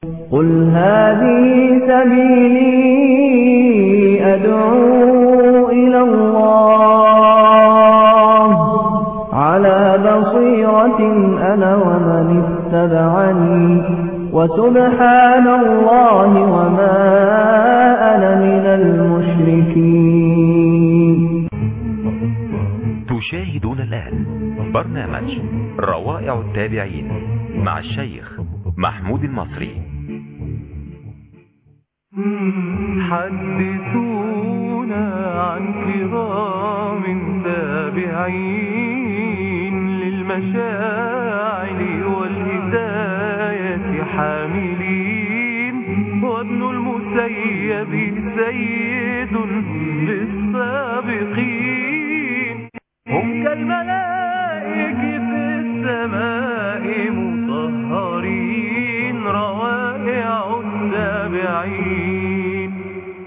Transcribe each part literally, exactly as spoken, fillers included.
قل هذه سبيلي أدعو إلى الله على بصيرة أنا ومن اتبعني وسبحان الله وما أنا من المشركين. تشاهدون الآن برنامج روائع التابعين مع الشيخ محمود المصري. حدثونا عن كرام تابعين للمشاعر والهداية حاملين، وابن المسيب سيد للسابقين، هم كالملائكة في السماء مطهرين، روائع التابعين.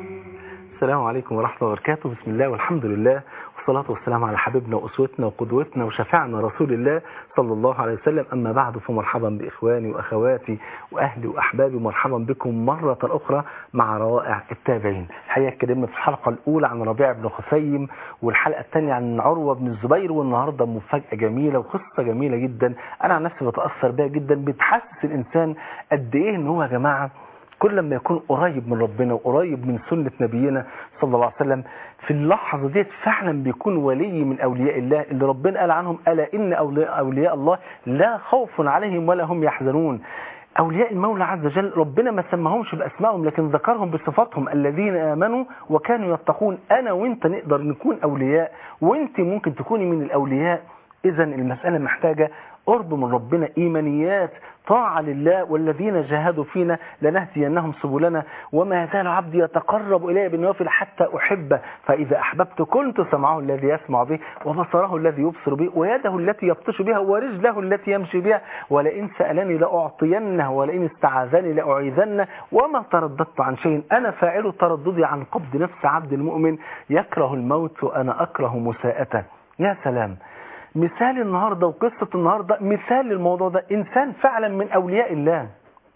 السلام عليكم ورحمة الله وبركاته. بسم الله والحمد لله والصلاة والسلام على حبيبنا وأسوتنا وقدوتنا وشفاعنا رسول الله صلى الله عليه وسلم. أما بعد، فمرحبا بإخواني وأخواتي وأهلي وأحبابي، مرحبا بكم مرة أخرى مع روائع التابعين. الحقيقة اتكلمنا في الحلقة الأولى عن ربيع بن خثيم، والحلقة الثانية عن عروة بن الزبير، والنهاردة مفاجأة جميلة وقصة جميلة جدا أنا عن نفسي بتأثر بها جدا، بتحسس الإنسان قد إيه إن هو يا جماعة كل ما يكون قريب من ربنا وقريب من سنة نبينا صلى الله عليه وسلم، في اللحظة ديت فعلا بيكون ولي من أولياء الله اللي ربنا قال عنهم: ألا إن أولياء, أولياء الله لا خوف عليهم ولا هم يحزنون. أولياء المولى عز وجل ربنا ما سماهمش بأسمائهم، لكن ذكرهم بصفاتهم: الذين آمنوا وكانوا يتقون. أنا وإنت نقدر نكون أولياء، وإنت ممكن تكوني من الأولياء. إذا المسألة محتاجة قرب من ربنا، إيمانيات، طاعة لله، والذين جاهدوا فينا لنهدينهم سبلنا، وما يزال عبدي يتقرب إلي بالنوافل حتى أحبه، فإذا أحببت كنت سمعه الذي يسمع به، وبصره الذي يبصر به، ويده التي يبطش بها، ورجله التي يمشي بها، ولئن سألني لأعطينه، ولئن استعاذني لأعيذنه، وما ترددت عن شيء أنا فاعل ترددي عن قبض نفس عبد المؤمن، يكره الموت وأنا أكره مساءته. يا سلام، مثال النهاردة وقصة النهاردة مثال للموضوع ده. إنسان فعلا من أولياء الله،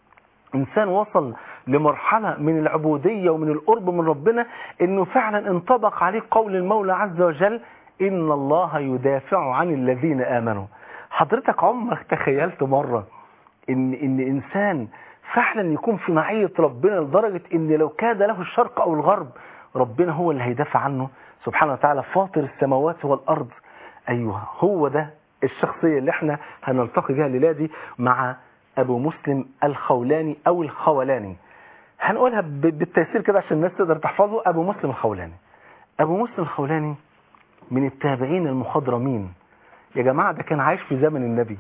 إنسان وصل لمرحلة من العبودية ومن القرب من ربنا، إنه فعلا انطبق عليه قول المولى عز وجل: إن الله يدافع عن الذين آمنوا. حضرتك عمرك تخيلت مرة إن, إن إنسان فعلا يكون في معية ربنا لدرجة إن لو كاد له الشرق أو الغرب ربنا هو اللي هيدافع عنه سبحانه وتعالى، فاطر السماوات والأرض؟ أيوه، هو ده الشخصية اللي احنا هنلتقي بها الليلة دي مع أبو مسلم الخولاني أو الخولاني. هنقولها بالتيسير كده عشان الناس تقدر تحفظه: أبو مسلم الخولاني. أبو مسلم الخولاني من التابعين المخضرمين يا جماعة. ده كان عايش في زمن النبي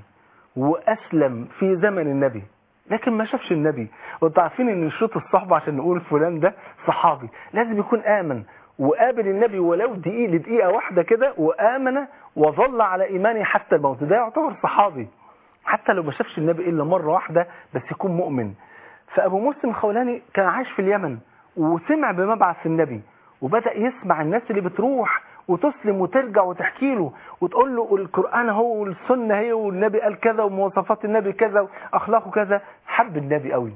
وأسلم في زمن النبي، لكن ما شافش النبي. وانتوا عارفين ان شروط الصحبة عشان نقول فلان ده صحابي لازم يكون آمن وقابل النبي ولو دقيقة لدقيقة واحدة كده، وآمن وظل على إيمانه حتى الموت. ده يعتبر صحابي حتى لو ما شافش النبي إلا مرة واحدة، بس يكون مؤمن. فأبو مسلم الخولاني كان عايش في اليمن وسمع بمبعث النبي، وبدأ يسمع الناس اللي بتروح وتسلم وترجع وتحكي له وتقول له القرآن هو والسنة هي والنبي قال كذا ومواصفات النبي كذا وأخلاقه كذا. حب النبي قوي،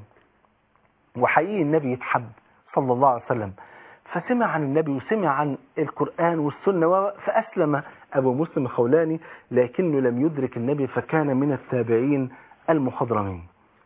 وحقيقي النبي يتحب صلى الله عليه وسلم. فسمع عن النبي وسمع عن القرآن والسنة، فأسلم أبو مسلم الخولاني، لكنه لم يدرك النبي، فكان من التابعين المخضرمين.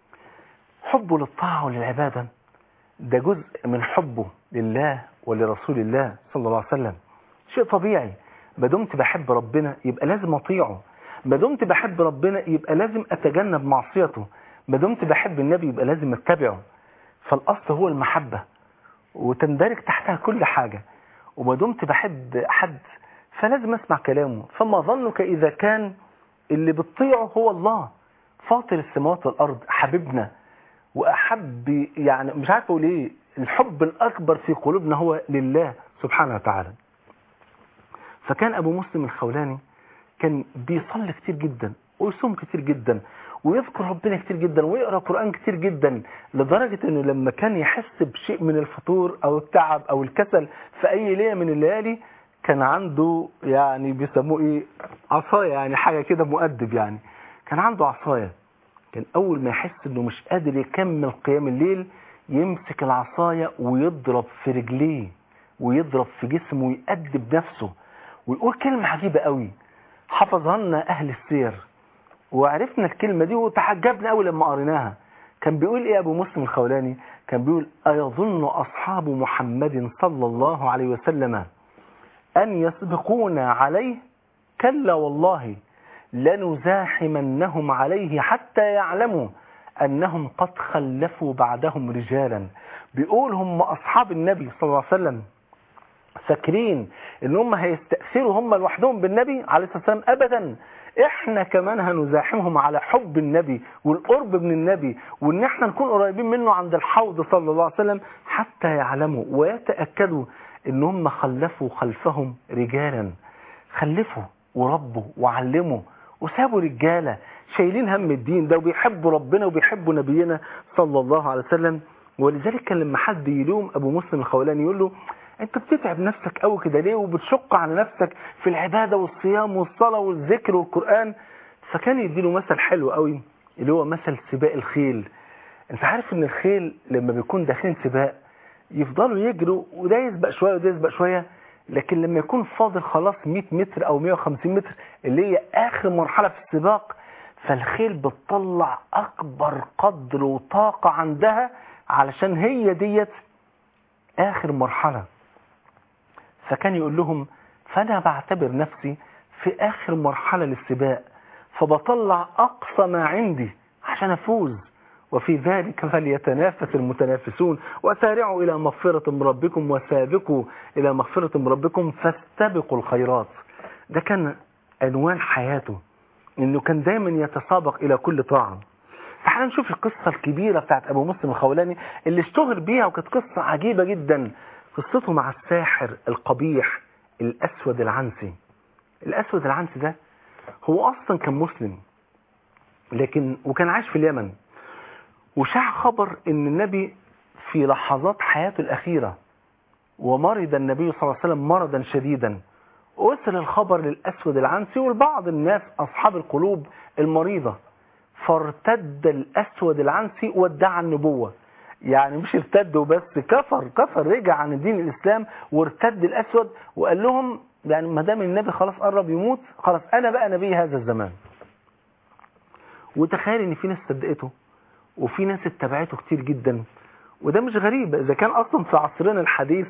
حبه للطاعة وللعبادة ده جزء من حبه لله ولرسول الله صلى الله عليه وسلم. شيء طبيعي، ما دمت بحب ربنا يبقى لازم أطيعه، ما دمت بحب ربنا يبقى لازم أتجنب معصيته، ما دمت بحب النبي يبقى لازم أتبعه. فالأصل هو المحبة وتندرج تحتها كل حاجة. وما دمت بحب حد فلازم اسمع كلامه. فما ظنك إذا كان اللي بتطيعه هو الله فاطر السماوات والأرض، حبيبنا وأحب، يعني مش عارف أقول إيه، الحب الأكبر في قلوبنا هو لله سبحانه وتعالى. فكان أبو مسلم الخولاني كان بيصلي كتير جدا ويصوم كتير جدا ويذكر ربنا كتير جدا ويقرأ قرآن كتير جدا، لدرجة انه لما كان يحس بشيء من الفتور او التعب او الكسل في اي ليلة من الليالي كان عنده يعني بيسموه ايه، عصاية، يعني حاجة كده مؤدب، يعني كان عنده عصاية كان أول ما يحس إنه مش قادر يكمل قيام الليل يمسك العصاية ويضرب في رجليه ويضرب في جسمه ويأدب نفسه ويقول كلمة عجيبة قوي حفظها لنا أهل السير وعرفنا الكلمة دي وتعجبنا أول لما قريناها. كان بيقول إيه أبو مسلم الخولاني؟ كان بيقول أيظن أصحاب محمد صلى الله عليه وسلم أن يسبقونا عليه؟ كلا والله لنزاحمنهم عليه حتى يعلموا أنهم قد خلفوا بعدهم رجالا. بيقول هم أصحاب النبي صلى الله عليه وسلم فاكرين ان هم هيستأثروا هم لوحدهم بالنبي عليه الصلاة والسلام؟ أبدا، احنا كمان هنزاحمهم على حب النبي والقرب من النبي وان احنا نكون قريبين منه عند الحوض صلى الله عليه وسلم حتى يعلموا ويتأكدوا ان هم خلفوا خلفهم رجالا. خلفوا وربوا وعلموا وسابوا رجالة شايلين هم الدين ده وبيحبوا ربنا وبيحبوا نبينا صلى الله عليه وسلم. ولذلك كان لما حد يلوم أبو مسلم الخولاني يقول له انت بتتعب نفسك قوي كده ليه وبتشق على نفسك في العبادة والصيام والصلاة والذكر والقرآن؟ فكان يديله مثل حلو قوي اللي هو مثل سباق الخيل. انت عارف ان الخيل لما بيكون داخلين سباق يفضلوا يجروا وده يسبق شوية وده يسبق شوية، لكن لما يكون فاضل خلاص مية متر او مية وخمسين متر اللي هي اخر مرحلة في السباق فالخيل بتطلع اكبر قدر وطاقة عندها علشان هي ديت اخر مرحلة. فكان يقول لهم فأنا بعتبر نفسي في آخر مرحلة للسباق فبطلع أقصى ما عندي عشان أفوز، وفي ذلك فليتنافس المتنافسون وسارعوا إلى مغفرة من ربكم وسابقوا إلى مغفرة من ربكم فاستبقوا الخيرات. ده كان عنوان حياته، إنه كان دايما يتسابق إلى كل طاعة. تعالوا نشوف القصة الكبيرة بتاعت أبو مسلم الخولاني اللي اشتهر بيها وكانت قصة عجيبة جدا، قصته مع الساحر القبيح الأسود العنسي. الأسود العنسي ده هو أصلا كان مسلم لكن وكان عايش في اليمن، وشاع خبر ان النبي في لحظات حياته الأخيرة ومرض النبي صلى الله عليه وسلم مرضا شديدا، وصل الخبر للأسود العنسي ولبعض الناس أصحاب القلوب المريضة، فارتد الأسود العنسي وادعى النبوة. يعني مش ارتد وبس، كفر كفر رجع عن دين الإسلام وارتد الأسود وقال لهم يعني ما دام النبي خلاص قرب يموت خلاص أنا بقى نبي هذا الزمان. وتخيل ان في ناس صدقته وفي ناس اتبعته كتير جدا، وده مش غريب اذا كان اصلا في عصرنا الحديث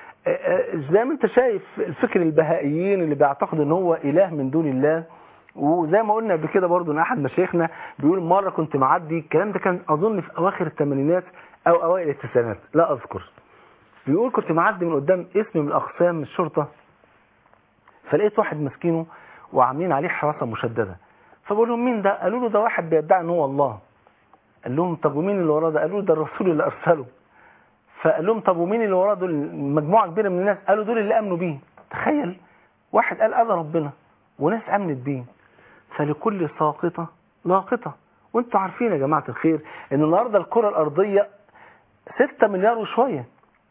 زي ما انت شايف الفكر البهائيين اللي بيعتقد ان هو اله من دون الله. وزي ما قلنا قبل كده برضه ان احد مشايخنا بيقول مره كنت معدي، الكلام ده كان اظن في اواخر الثمانينات او اوائل التسعينات لا اذكر، بيقول كنت معدي من قدام اسم من اقسام الشرطه فلقيت واحد مسكينه وعاملين عليه حراسه مشدده، فبقول لهم مين ده؟ قالوا له ده واحد بيدعي ان هو الله. قال لهم طب ومين اللي وراه ده؟ قالوا له ده الرسول اللي ارسله. فقال لهم طب ومين اللي وراه؟ دول مجموعه كبيره من الناس. قالوا دول اللي امنوا بيه. تخيل واحد قال اذى ربنا وناس امنت بيه. فلكل ساقطه لاقطه. وانتوا عارفين يا جماعه الخير ان النهارده الكره الارضيه ستة مليار وشويه،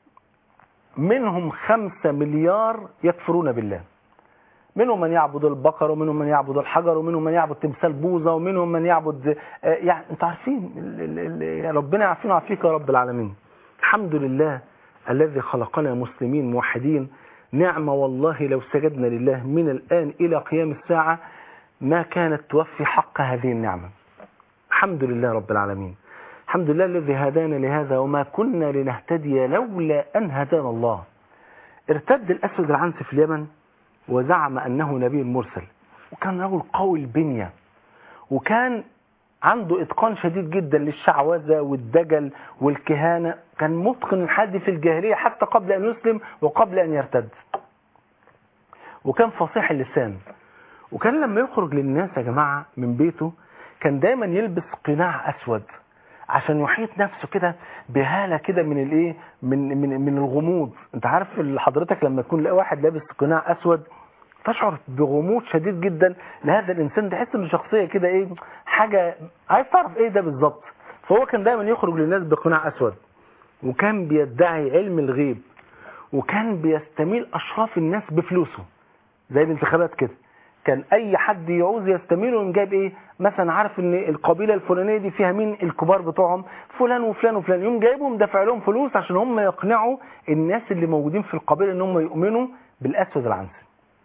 منهم خمسة مليار يكفرون بالله، منهم من يعبد البقر ومنهم من يعبد الحجر ومنهم من يعبد تمثال بوذا ومنهم من يعبد يعني انتوا عارفين ربنا يعافينا ويعافيك يا رب العالمين. الحمد لله الذي خلقنا مسلمين موحدين، نعمة والله لو سجدنا لله من الآن إلى قيام الساعة ما كانت توفي حق هذه النعمة. الحمد لله رب العالمين، الحمد لله الذي هدانا لهذا وما كنا لنهتدي لولا أن هدانا الله. ارتد الأسود العنسي في اليمن وزعم أنه نبي مرسل، وكان رجل قوي البنية وكان عنده إتقان شديد جدا للشعوذة والدجل والكهانة، كان متقن الحد في الجاهلية حتى قبل أن يسلم وقبل أن يرتد، وكان فصيح اللسان. وكان لما يخرج للناس يا جماعة من بيته كان دايما يلبس قناع أسود عشان يحيط نفسه كده بهالة كده من الايه من من من الغموض. انت عارف حضرتك لما يكون لاقي واحد لابس قناع اسود تشعر بغموض شديد جدا لهذا الانسان، تحس انه شخصيه كده ايه حاجه عايز تعرف ايه ده بالظبط. فهو كان دايما يخرج للناس بقناع اسود، وكان بيدعي علم الغيب، وكان بيستميل اشراف الناس بفلوسه زي الانتخابات كده، كان اي حد يعوز يستميله من جايب ايه مثلا، عارف ان القبيله الفلانيه دي فيها مين الكبار بتوعهم، فلان وفلان وفلان، يوم جايبهم دافع لهم فلوس عشان هم يقنعوا الناس اللي موجودين في القبيله ان هم يؤمنوا بالاسود العنسي.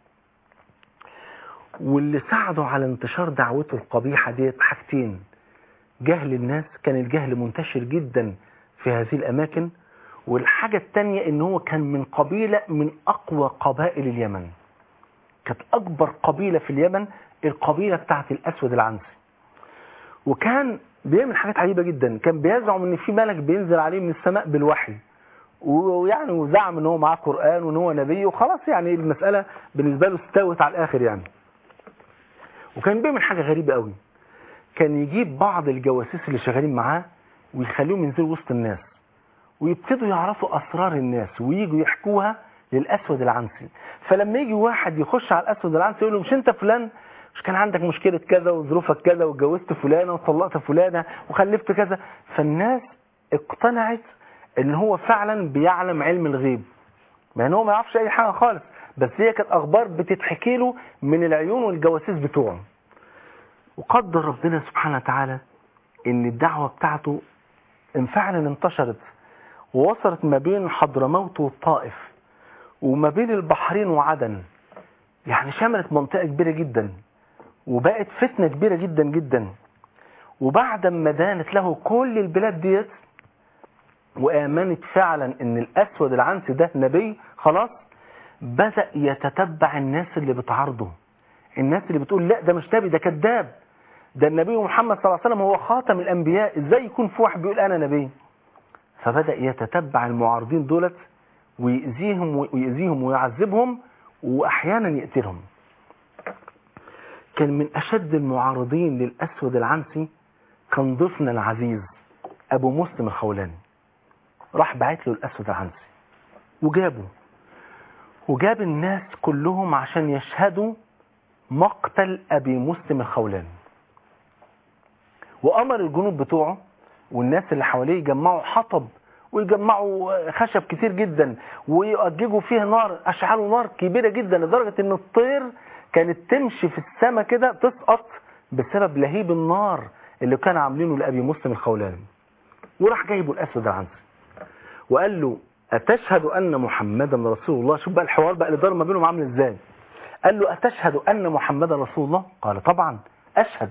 واللي ساعدوا على انتشار دعوته القبيحه ديت حاجتين: جهل الناس، كان الجهل منتشر جدا في هذه الاماكن، والحاجه الثانيه ان هو كان من قبيله من اقوى قبائل اليمن، كانت اكبر قبيله في اليمن القبيله بتاعت الاسود العنسي. وكان بيعمل حاجات عجيبه جدا، كان بيزعم ان في ملك بينزل عليه من السماء بالوحي، ويعني وزعم ان هو معاه قران وان هو نبي وخلاص، يعني المساله بالنسبه له استوت على الاخر يعني. وكان بيعمل حاجه غريبه قوي، كان يجيب بعض الجواسيس اللي شغالين معاه ويخليهم ينزلوا وسط الناس ويبتدوا يعرفوا اسرار الناس وييجوا يحكوها للاسود العنسي. فلما يجي واحد يخش على الاسود العنسي يقول له: مش انت فلان، مش كان عندك مشكله كذا وظروفك كذا واتجوزت فلانه وطلقت فلانه وخلفت كذا؟ فالناس اقتنعت ان هو فعلا بيعلم علم الغيب، مع ان هو ما يعرفش اي حاجه خالص، بس هي كانت اخبار بتتحكي له من العيون والجواسيس بتوعه. وقدر ربنا سبحانه وتعالى ان الدعوه بتاعته ان فعلا انتشرت ووصلت ما بين حضرموت والطائف وما بين البحرين وعدن، يعني شملت منطقه كبيره جدا وبقت فتنه كبيره جدا جدا. وبعد ما دانت له كل البلاد ديت وآمنت فعلا ان الاسود العنسي ده نبي خلاص، بدأ يتتبع الناس اللي بتعارضه، الناس اللي بتقول لا ده مش نبي، ده كذاب، ده النبي محمد صلى الله عليه وسلم هو خاتم الانبياء، ازاي يكون في واحد بيقول انا نبي؟ فبدأ يتتبع المعارضين دولت ويأذيهم ويأذيهم ويعذبهم واحيانا يقتلهم. كان من اشد المعارضين للاسود العنسي كان ضيفنا العزيز ابو مسلم الخولاني. راح بعت له الاسود العنسي وجابه وجاب الناس كلهم عشان يشهدوا مقتل ابي مسلم الخولاني، وامر الجنود بتوعه والناس اللي حواليه يجمعوا حطب ويجمعوا خشب كتير جدا ويؤججوا فيه نار، اشعلوا نار كبيره جدا لدرجه ان الطير كانت تمشي في السماء كده تسقط بسبب لهيب النار اللي كان عاملينه لابي مسلم الخولاني. وراح جايبه الاسود العنسي وقال له: أتشهد أن محمدا رسول الله؟ شوف بقى الحوار بقى اللي دار ما بينهم عامل ازاي. قال له: أتشهد أن محمدا رسول الله؟ قال: طبعا أشهد.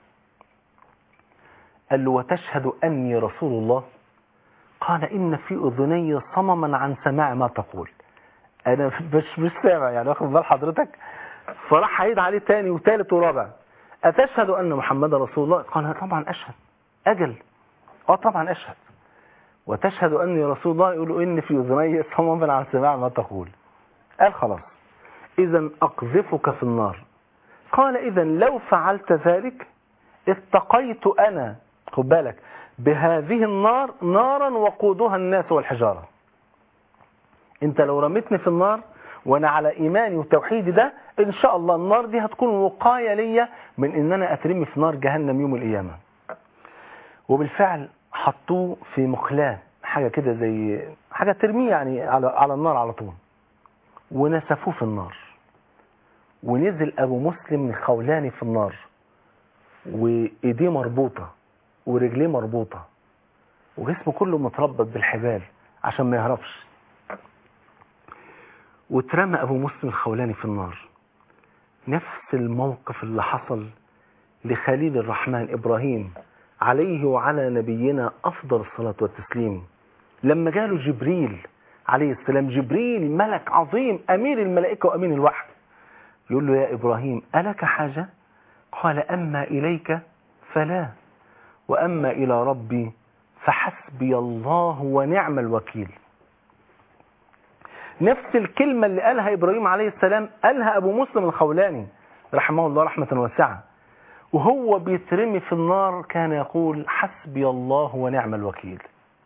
قال له: وتشهد أني رسول الله؟ قال: إن في أذني صمما عن سماع ما تقول. أنا مش مش سامع، يعني واخد بال حضرتك؟ فراح عيد عليه تاني وثالث ورابع: أتشهد أن محمدا رسول الله؟ قال: طبعا أشهد. أجل، اه طبعا أشهد. وتشهد أني رسول الله؟ يقولوا: إن في أذني صمما عن سماع ما تقول. قال: خلاص إذا أقذفك في النار. قال: إذا لو فعلت ذلك اتقيت أنا، خد بالك، بهذه النار نارا وقودها الناس والحجارة. انت لو رميتني في النار وانا على ايماني وتوحيدي ده، ان شاء الله النار دي هتكون وقاية ليا من ان انا اترمي في نار جهنم يوم القيامة. وبالفعل حطوه في مقلاة، حاجة كده زي حاجة ترميه يعني على على النار على طول، ونسفوه في النار. ونزل ابو مسلم الخولاني في النار وايديه مربوطة ورجليه مربوطة وجسمه كله متربط بالحبال عشان ما يهربش. واترمى ابو مسلم الخولاني في النار. نفس الموقف اللي حصل لخليل الرحمن ابراهيم عليه وعلى نبينا افضل الصلاة والتسليم، لما جاله جبريل عليه السلام، جبريل ملك عظيم امير الملائكة وامين الوحي، يقول له: يا ابراهيم ألك حاجة؟ قال: اما اليك فلا، واما الى ربي فحسبي الله ونعم الوكيل. نفس الكلمة اللي قالها ابراهيم عليه السلام قالها ابو مسلم الخولاني رحمه الله رحمة واسعة، وهو بيترمي في النار كان يقول: حسبي الله ونعم الوكيل.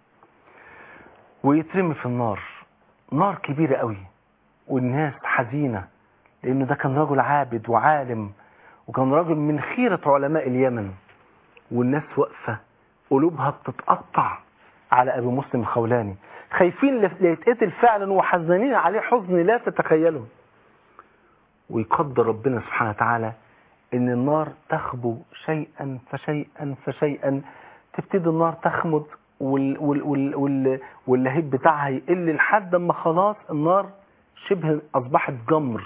ويترمي في النار، نار كبيرة قوي، والناس حزينة لانه ده كان رجل عابد وعالم، وكان رجل من خيرة علماء اليمن، والناس واقفة قلوبها بتتقطع على ابو مسلم الخولاني، خايفين لا يتقتل فعلا وحزنين عليه حزن لا تتخيله. ويقدر ربنا سبحانه وتعالى ان النار تخبو شيئا فشيئا فشيئا، تبتدي النار تخمد وال وال وال وال واللهيب بتاعها يقل لحد ما خلاص النار شبه اصبحت جمر.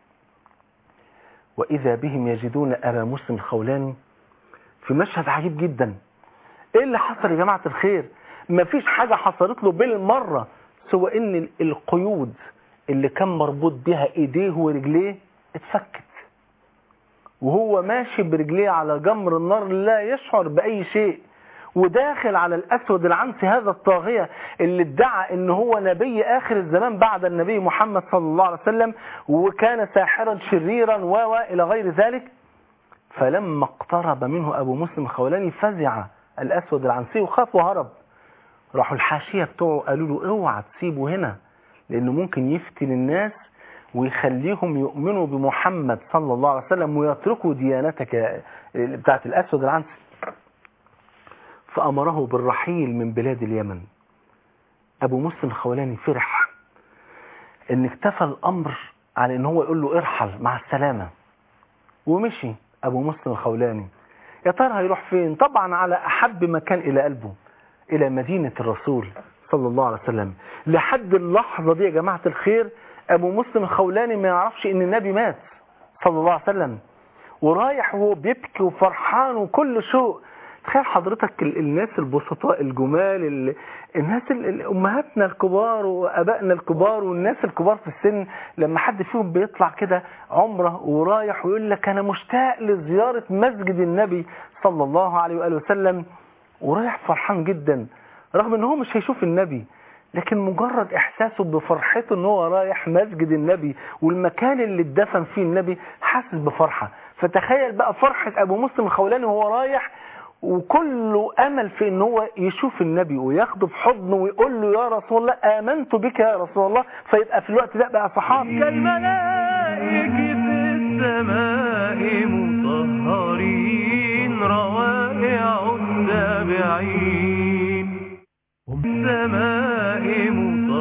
واذا بهم يجدون ابا مسلم الخولاني في مشهد عجيب جدا. ايه اللي حصل يا جماعة الخير؟ مفيش حاجة حصلت له بالمرة سوى ان القيود اللي كان مربوط بها ايديه ورجليه اتفكت، وهو ماشي برجليه على جمر النار لا يشعر بأي شيء، وداخل على الأسود العنسي هذا الطاغية اللي ادعى ان هو نبي آخر الزمان بعد النبي محمد صلى الله عليه وسلم، وكان ساحرا شريرا و إلى غير ذلك. فلما اقترب منه أبو مسلم الخولاني فزع الأسود العنسي وخاف وهرب. راحوا الحاشية بتوعه قالوا له اوعى تسيبه هنا، لأنه ممكن يفتن الناس ويخليهم يؤمنوا بمحمد صلى الله عليه وسلم ويتركوا ديانتك بتاعت الأسود العنسي. فأمره بالرحيل من بلاد اليمن. أبو مسلم الخولاني فرح ان اكتفى الأمر على ان هو يقول له ارحل مع السلامة، ومشي أبو مسلم الخولاني. يا ترى هيروح فين؟ طبعا على أحب مكان إلى قلبه، إلى مدينة الرسول صلى الله عليه وسلم. لحد اللحظة دي يا جماعة الخير أبو مسلم الخولاني ما يعرفش إن النبي مات صلى الله عليه وسلم، ورايح وهو بيبكي وفرحان وكل شيء. تخيل حضرتك الناس البسطاء الجمال، الناس أمهاتنا الكبار وأبائنا الكبار والناس الكبار في السن، لما حد فيهم بيطلع كده عمره ورايح ويقول لك أنا مشتاق لزيارة مسجد النبي صلى الله عليه وآله وسلم، ورايح فرحان جدا رغم ان هو مش هيشوف النبي، لكن مجرد احساسه بفرحته ان هو رايح مسجد النبي والمكان اللي اتدفن فيه النبي حاسس بفرحة. فتخيل بقى فرحة ابو مسلم الخولاني وهو رايح وكله امل في ان هو يشوف النبي وياخده في حضنه ويقول له يا رسول الله امنت بك يا رسول الله، فيبقى في الوقت ده بقى صحابي. كالملائكة في السماء مطهرين روائع التابعين، السماء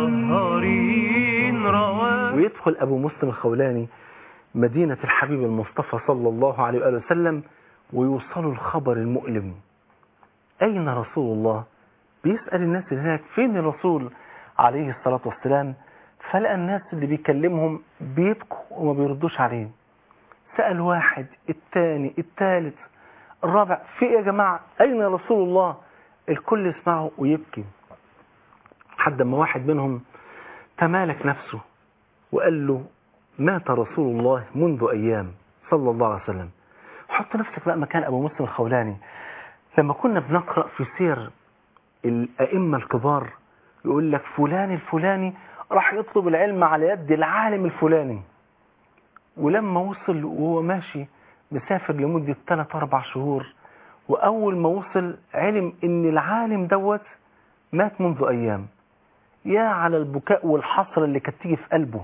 مطهرين روائع. ويدخل أبو مسلم الخولاني مدينة الحبيب المصطفى صلى الله عليه وآله وسلم ويوصلوا الخبر المؤلم. أين رسول الله؟ بيسأل الناس اللي هناك فين الرسول عليه الصلاة والسلام، فلقى الناس اللي بيكلمهم بيبكوا وما بيردوش عليه. سأل واحد الثاني الثالث الرابع في يا جماعة أين رسول الله؟ الكل يسمعه ويبكي، حد ما واحد منهم تمالك نفسه وقال له مات رسول الله منذ أيام صلى الله عليه وسلم. حط نفسك بقى مكان أبو مسلم الخولاني. لما كنا بنقرأ في سير الأئمة الكبار يقول لك فلان الفلاني راح يطلب العلم على يد العالم الفلاني، ولما وصل وهو ماشي مسافر لمدة ثلاث أربع شهور، وأول ما وصل علم إن العالم دوت مات منذ أيام. يا على البكاء والحسرة اللي كانت تيجي في قلبه.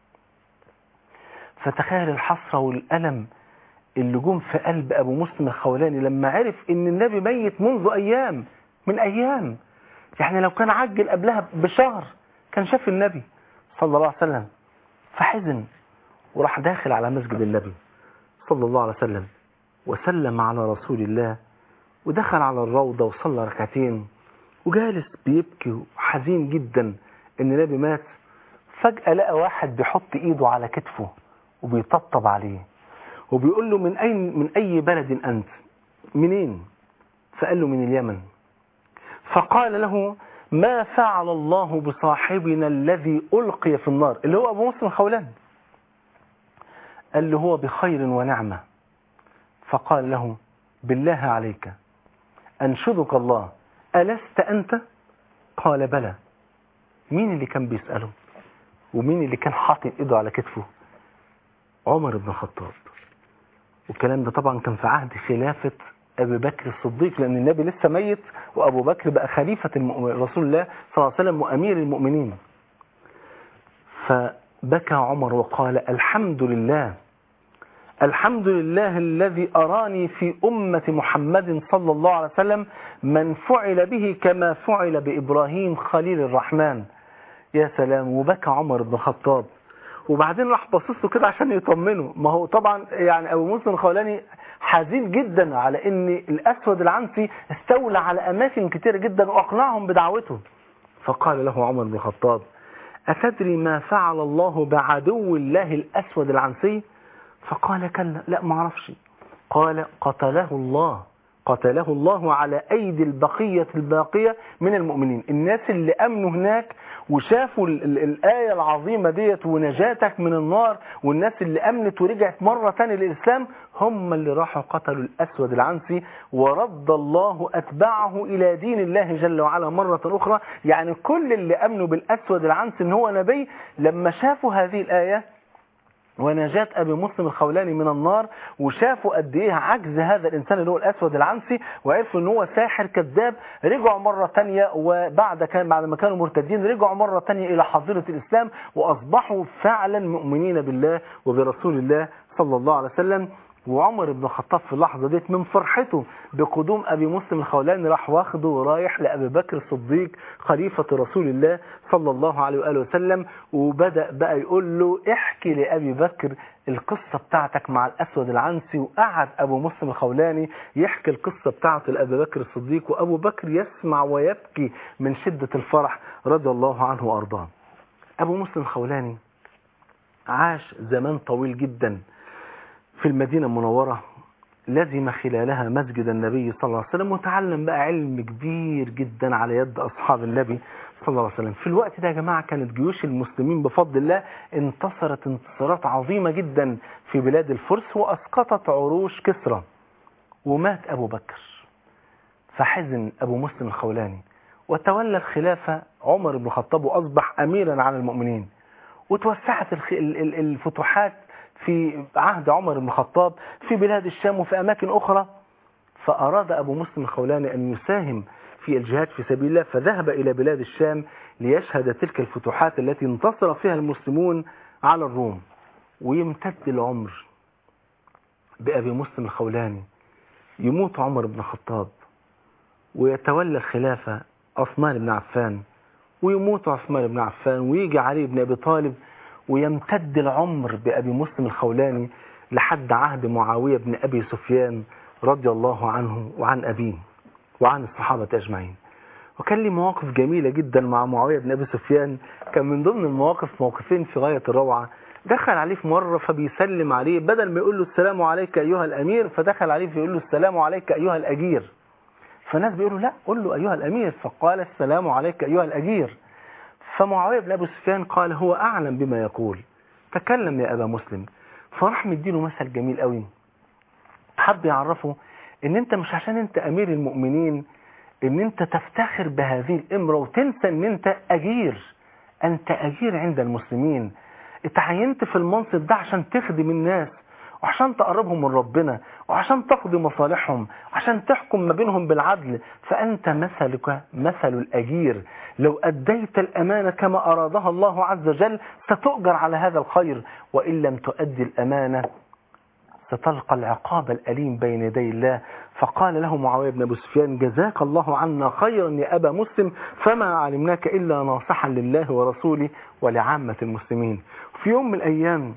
فتخيل الحسرة والألم اللي جم في قلب أبو مسلم الخولاني لما عرف إن النبي ميت منذ أيام، من أيام، يعني لو كان عجل قبلها بشهر كان شاف النبي صلى الله عليه وسلم. فحزن وراح داخل على مسجد النبي صلى الله عليه وسلم وسلم على رسول الله، ودخل على الروضة وصلى ركعتين وجالس بيبكي وحزين جدا ان النبي مات. فجأة لقى واحد بيحط ايده على كتفه وبيطبطب عليه وبيقول له من اي من اي بلد انت؟ منين؟ فقال له من اليمن. فقال له ما فعل الله بصاحبنا الذي ألقي في النار، اللي هو أبو مسلم الخولاني. قال له هو بخير ونعمة. فقال له بالله عليك أنشدك الله ألست أنت؟ قال بلى. مين اللي كان بيسأله ومين اللي كان حاطط إيده على كتفه؟ عمر بن الخطاب. والكلام ده طبعا كان في عهد خلافة أبي بكر الصديق، لأن النبي لسه ميت وأبو بكر بقى خليفة رسول الله صلى الله عليه وسلم وأمير المؤمنين. فبكى عمر وقال الحمد لله الحمد لله الذي أراني في أمة محمد صلى الله عليه وسلم من فعل به كما فعل بإبراهيم خليل الرحمن. يا سلام. وبكى عمر بن الخطاب وبعدين راح باصص له كده عشان يطمنه. ما هو طبعا يعني ابو مسلم الخولاني حزين جدا على ان الاسود العنسي استولى على اماكن كتيره جدا واقنعهم بدعوته. فقال له عمر بن الخطاب: أتدري ما فعل الله بعدو الله الأسود العنسي؟ فقال: كلا، لا ما اعرفش. قال: قتله الله قتله الله على أيدي البقية الباقية من المؤمنين. الناس اللي أمنوا هناك وشافوا ال ال الآية العظيمة ديت ونجاتك من النار، والناس اللي أمنت ورجعت مرة تانية للإسلام، هم اللي راحوا قتلوا الأسود العنسي، ورد الله أتباعه إلى دين الله جل وعلا مرة أخرى. يعني كل اللي أمنوا بالأسود العنسي إن هو نبي، لما شافوا هذه الآية ونجاة أبي مسلم الخولاني من النار، وشافوا قد إيه عجز هذا الإنسان اللي هو الأسود العنسي، وعرفوا إن هو ساحر كذاب، رجعوا مرة تانية، وبعد كان بعد ما كانوا مرتدين رجعوا مرة تانية إلى حظيرة الإسلام، وأصبحوا فعلا مؤمنين بالله وبرسول الله صلى الله عليه وسلم. وعمر بن الخطاب في اللحظة ديت من فرحته بقدوم أبي مسلم الخولاني راح واخده ورايح لأبي بكر الصديق خليفة رسول الله صلى الله عليه وآله وسلم، وبدأ بقى يقول له: احكي لأبي بكر القصة بتاعتك مع الأسود العنسي. وقعد أبو مسلم الخولاني يحكي القصة بتاعته لأبي بكر الصديق، وأبو بكر يسمع ويبكي من شدة الفرح رضي الله عنه وأرضاه. أبو مسلم الخولاني عاش زمان طويل جدا في المدينة المنورة، لزم خلالها مسجد النبي صلى الله عليه وسلم، وتعلم بقى علم كبير جدا على يد أصحاب النبي صلى الله عليه وسلم. في الوقت ده يا جماعة كانت جيوش المسلمين بفضل الله انتصرت انتصارات عظيمة جدا في بلاد الفرس، وأسقطت عروش كسرى. ومات أبو بكر، فحزن أبو مسلم الخولاني، وتولى الخلافة عمر بن الخطاب، وأصبح أميرا على المؤمنين. وتوسعت الفتوحات في عهد عمر بن الخطاب في بلاد الشام وفي أماكن أخرى. فأراد أبو مسلم الخولاني أن يساهم في الجهاد في سبيل الله، فذهب إلى بلاد الشام ليشهد تلك الفتوحات التي انتصر فيها المسلمون على الروم. ويمتد العمر بأبي مسلم الخولاني، يموت عمر بن الخطاب، ويتولى الخلافة عثمان بن عفان، ويموت عثمان بن عفان، ويجي علي بن أبي طالب، ويمتد العمر بأبي مسلم الخولاني لحد عهد معاوية بن أبي سفيان رضي الله عنه وعن أبيه وعن الصحابة أجمعين. وكان لي مواقف جميلة جدا مع معاوية بن أبي سفيان. كان من ضمن المواقف موقفين في غاية الروعة. دخل عليه في مرة فبيسلم عليه، بدل ما يقول له السلام عليك أيها الأمير، فدخل عليه فيقول له السلام عليك أيها الأجير. فالناس بيقولوا: لا، قل له أيها الأمير. فقال: السلام عليك أيها الأجير. فمعاوية بن أبي سفيان قال: هو أعلم بما يقول، تكلم يا أبا مسلم. فراح مديله مثل جميل قوي، حب يعرفه ان انت مش عشان انت امير المؤمنين ان انت تفتخر بهذه الامرة وتنسى ان انت اجير. انت اجير عند المسلمين، اتعينت في المنصب ده عشان تخدم الناس، وعشان تقربهم من ربنا، وعشان تقضي مصالحهم، عشان تحكم ما بينهم بالعدل. فأنت مثلك مثل الأجير، لو أديت الأمانة كما أرادها الله عز وجل ستؤجر على هذا الخير، وإن لم تؤدي الأمانة ستلقى العقاب الأليم بين يدي الله. فقال له معاوية بن أبي سفيان: جزاك الله عنا خيرا يا أبا مسلم، فما علمناك إلا ناصحا لله ورسوله ولعامة المسلمين. في يوم من الأيام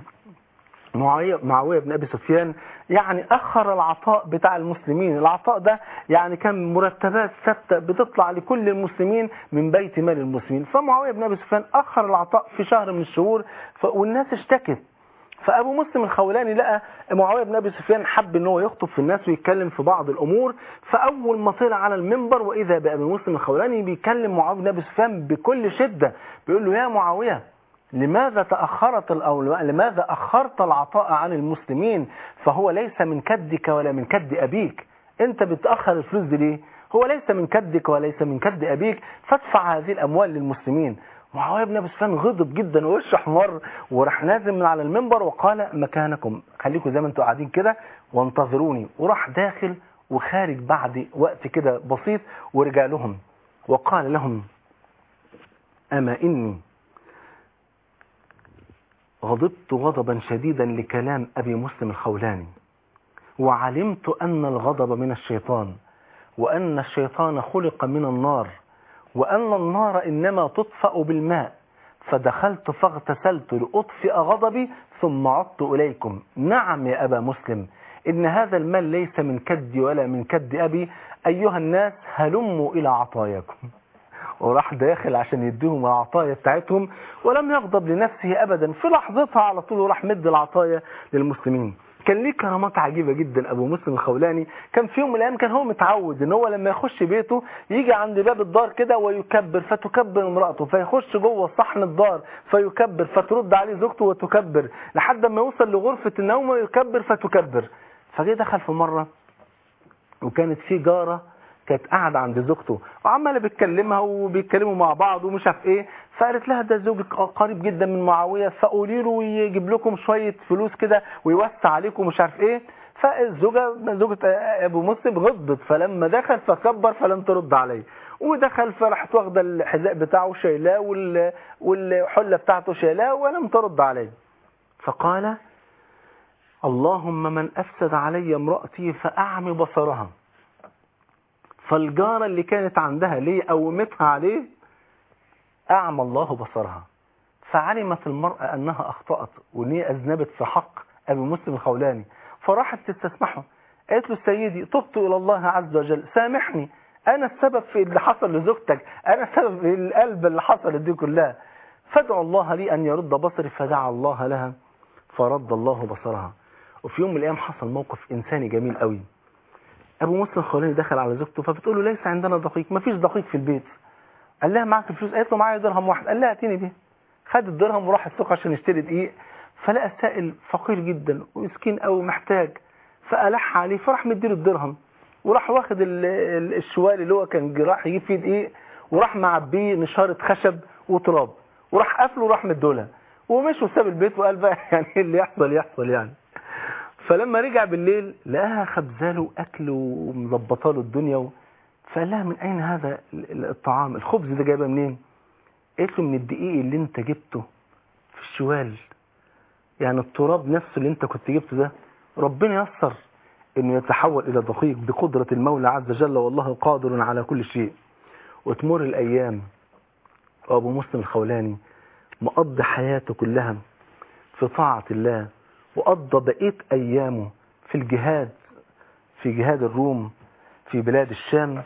معاوية بن أبي سفيان يعني أخر العطاء بتاع المسلمين. العطاء ده يعني كان مرتبات ثابتة بتطلع لكل المسلمين من بيت مال المسلمين. فمعاوية بن أبي سفيان أخر العطاء في شهر من الشهور، والناس اشتكت. فأبو مسلم الخولاني لقى معاوية بن أبي سفيان حب ان هو يخطب في الناس ويتكلم في بعض الأمور. فأول ما طلع على المنبر وإذا بأبي مسلم الخولاني بيكلم معاوية بن أبي سفيان بكل شدة، بيقول له: يا معاوية، لماذا تأخرت أو لماذا أخرت العطاء عن المسلمين؟ فهو ليس من كدك ولا من كد أبيك. أنت بتأخر الفلوس دي ليه؟ هو ليس من كدك وليس من كد أبيك، فادفع هذه الأموال للمسلمين. معاوية بن أبي سفيان غضب جدا ووشه احمر، وراح نازل من على المنبر وقال: مكانكم، خليكم زي ما انتم قاعدين كده وانتظروني. وراح داخل وخارج بعد وقت كده بسيط، ورجع لهم وقال لهم: أما إني غضبت غضبا شديدا لكلام أبي مسلم الخولاني، وعلمت أن الغضب من الشيطان، وأن الشيطان خلق من النار، وأن النار إنما تطفأ بالماء، فدخلت فاغتسلت لأطفئ غضبي ثم عدت إليكم. نعم يا أبا مسلم، إن هذا المال ليس من كدي ولا من كد أبي، أيها الناس هلموا إلى عطاياكم. وراح داخل عشان يديهم العطايا بتاعتهم، ولم يغضب لنفسه أبدا، في لحظتها على طول وراح مد العطايا للمسلمين. كان ليه كرامات عجيبة جدا أبو مسلم الخولاني. كان في يوم من الأيام كان هو متعود إن هو لما يخش بيته يجي عند باب الدار كده ويكبر فتكبر امرأته، فيخش جوه صحن الدار فيكبر فترد عليه زوجته وتكبر، لحد ما يوصل لغرفة النوم ويكبر فتكبر. فجه دخل في مرة وكانت في جارة كانت قاعدة عند زوجته وعماله بتكلمها وبيتكلموا مع بعض ومش عارف ايه، فقالت لها ده زوجك قريب جدا من معاوية، فقولي له يجيب لكم شوية فلوس كده ويوسع عليكم مش عارف ايه. فالزوجة زوجة ابو مسلم غضبت، فلما دخل فكبر فلم ترد عليه، ودخل فراحت واخده الحذاء بتاعه شايلاه والحلة بتاعته شايلاه ولم ترد عليه. فقال اللهم من أفسد علي امرأتي فأعمي بصرها. فالجارة اللي كانت عندها ليه قومتها عليه أعمى الله بصرها، فعلمت المرأة أنها أخطأت وأن هي أذنبت في حق أبي مسلم الخولاني، فراحت تستسمحه. قالت له سيدي تبت إلى الله عز وجل، سامحني، أنا السبب في اللي حصل لزوجتك، أنا السبب في القلب اللي حصل دي كلها، فادعو الله لي أن يرد بصري. فدعا الله لها فرد الله بصرها. وفي يوم من الأيام حصل موقف إنساني جميل قوي. أبو مسلم الخولاني دخل على زوجته فبتقول له ليس عندنا دقيق، ما فيش دقيق في البيت. قال لها معك فلوس؟ قالت له معايا درهم واحد. قال لها اتيني بيه. خد الدرهم وراح السوق عشان يشتري دقيق، فلقى سائل فقير جدا ومسكين قوي محتاج، فألح عليه فراح مديله الدرهم، وراح واخد الشوال اللي هو كان راح يجيب فيه دقيق وراح معبيه نشارة خشب وتراب وراح قافله وراح مديلها ومشي وساب البيت وقال بقى يعني اللي يحصل يحصل يعني. فلما رجع بالليل لقاها خبزاله أكل ومظبطاله الدنيا، فقال لها من أين هذا الطعام؟ الخبز ده جايبه منين؟ قالت له من الدقيق اللي انت جبته في الشوال، يعني التراب نفسه اللي انت كنت جبته ده ربنا يسر انه يتحول الى دقيق بقدرة المولى عز وجل، والله قادر على كل شيء. وتمر الأيام وأبو مسلم الخولاني مقضي حياته كلها في طاعة الله، وقضى بقية أيامه في الجهاد، في جهاد الروم في بلاد الشام،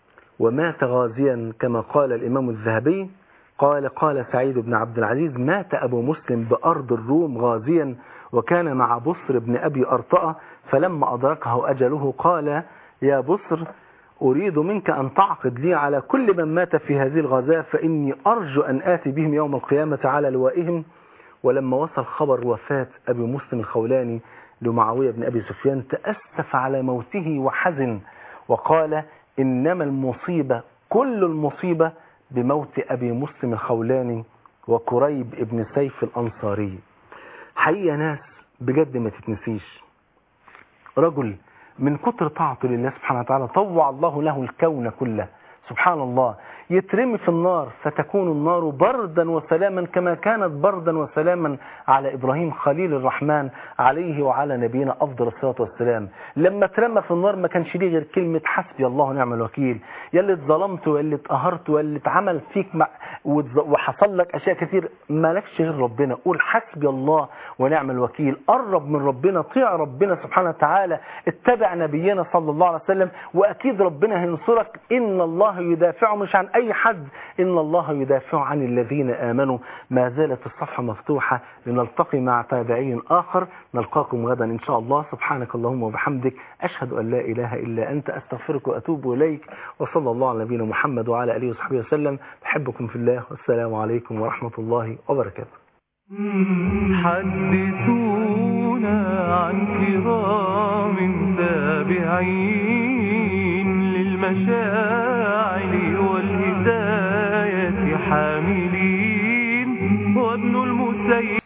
ومات غازيا كما قال الإمام الذهبي قال قال سعيد بن عبد العزيز مات أبو مسلم بأرض الروم غازيا، وكان مع بصر بن أبي أرطأة، فلما أدركه أجله قال يا بصر أريد منك أن تعقد لي على كل من مات في هذه الغزاة، فإني أرجو أن آتي بهم يوم القيامة على لوائهم. ولما وصل خبر وفاة أبي مسلم الخولاني لمعاوية بن أبي سفيان تأسف على موته وحزن، وقال إنما المصيبة كل المصيبة بموت أبي مسلم الخولاني وكريب ابن سيف الأنصاري. حقيقة ناس بجد ما تتنسيش، رجل من كتر طاعته لله سبحانه وتعالى طوع الله له الكون كله، سبحان الله، يترمي في النار فتكون النار بردا وسلاما كما كانت بردا وسلاما على إبراهيم خليل الرحمن عليه وعلى نبينا أفضل الصلاة والسلام. لما ترمى في النار ما كانش ليه غير كلمة حسبي الله ونعم الوكيل. يلي اتظلمت واللي اتقهرت واللي اتعمل فيك مع وحصل لك أشياء كتير مالكش غير ربنا، قول حسبي الله ونعم الوكيل، قرب من ربنا، طيع ربنا سبحانه وتعالى، اتبع نبينا صلى الله عليه وسلم، وأكيد ربنا هينصرك. إن الله يدافع مش عن أي حد، إن الله يدافع عن الذين آمنوا. ما زالت الصفحة مفتوحة لنلتقي مع تابعي آخر، نلقاكم غدا إن شاء الله. سبحانك اللهم وبحمدك، أشهد أن لا إله إلا أنت، أستغفرك وأتوب إليك، وصلى الله على نبينا محمد وعلى آله وصحبه وسلم. بحبكم في الله، والسلام عليكم ورحمة الله وبركاته. حدثونا عن كرام تابعين للمشاعر والهداية حاملين، وابن المسيب